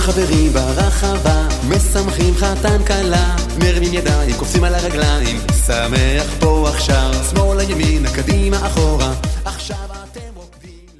חברים ברחבה, משמחים חתן קלה, מרימים ידיים, קופצים על הרגליים, שמח פה עכשיו, שמאלה ימינה, קדימה אחורה, עכשיו